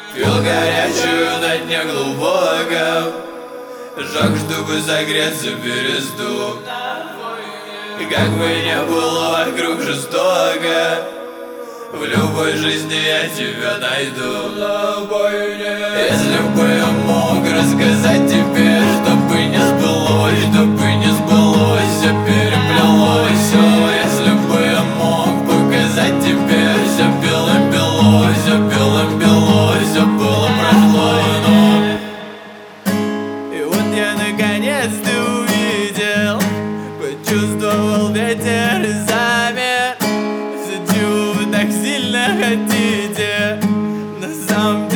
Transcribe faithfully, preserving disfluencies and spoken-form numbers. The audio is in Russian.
Пил горячую на дне глубоком, жёг, чтобы согреться бересту. И как бы не было вокруг жестоко, в любой жизни я тебя найду. Если бы я мог рассказать тебе, чтобы не сбылось, чтобы не сбылось, все переплелось все. Если бы я мог показать тебе все белым-бело, все белым-бело, все было прошло, но... И вот я наконец-то увидел, почувствовал ветер и замер. Все, чего вы так сильно хотите, на самом